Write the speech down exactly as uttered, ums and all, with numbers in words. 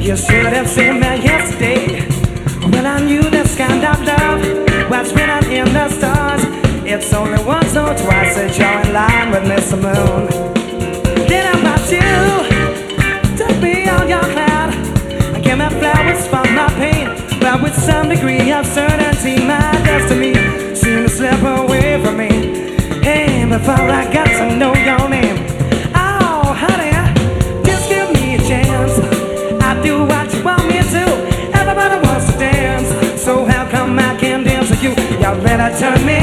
You should have seen me yesterday when I knew this kind of love was written in the stars. It's only once or twice that you're in line with Mister Moon. Then about you, took me on your cloud and gave me flowers for my pain, but with some degree of certainty my destiny seemed to slip away from me. Hey, before I got to know your name, oh honey, just give me a chance. I do what you want me to. Everybody wants to dance, so how come I can't dance with you? Y'all better turn me